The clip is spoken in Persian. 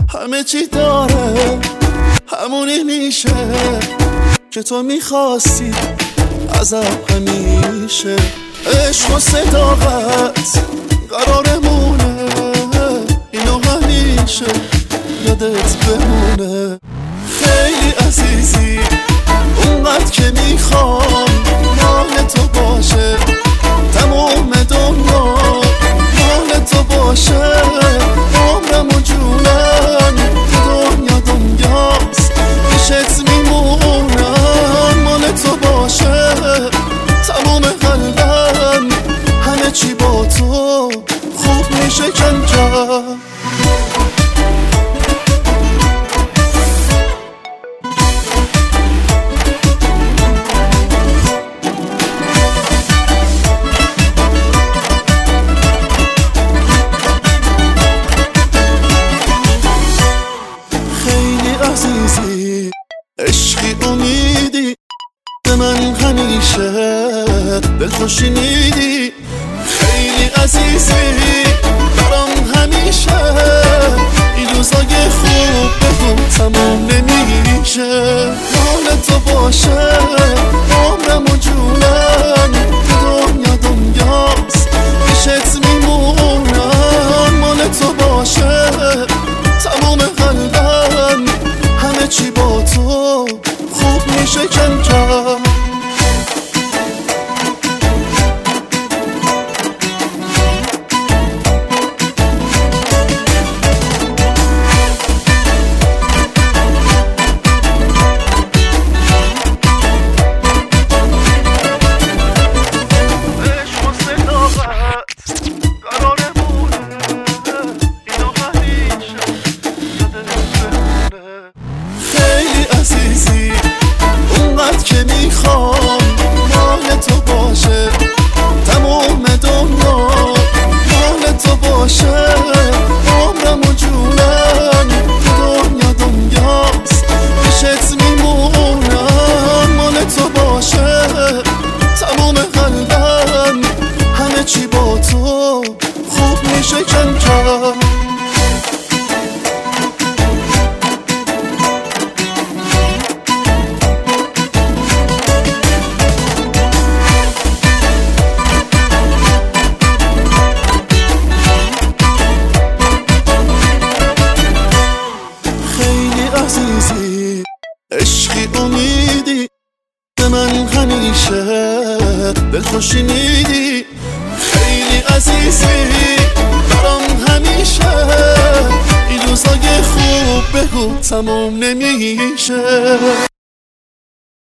همه چی داره همونی میشه که تو میخواستی ازم همیشه. عشق و صداقت قرارمونه، اینو همیشه یادت بمونه. خیلی عزیزی اونقدر که میخوام مال تو باشه، تمام دنیا مال تو باشه. عمرم و جونم تو دنیاست، پیشت میمونم مال تو باشه. تمام قلبم همه چی با تو خوب میشه کم کم. عزیزی عشقی امیدی به من همیشه دلخوشی میدی. خیلی عزیزی برام همیشه این روزای خوب بگو تمام نمیشه مال تو باشه. عمرم و جونم دنیاست، پیشت میمونم مال تو باشه. تمام قلبم همه چی با تو خوب میشه کم کم. عزیزی اونقدر که میخوام مال تو باشه، تمام دنیا مال تو باشه. عمرم و جونم دنیاست، پیشت میمونم مال تو باشه. تمام قلبم همه چی با تو خوب میشه کم کم. عزیزی عشقی امیدی به من همیشه دلخوشی میدی. خیلی عزیزی برام همیشه این روزای خوب بگو تمام نمیشه.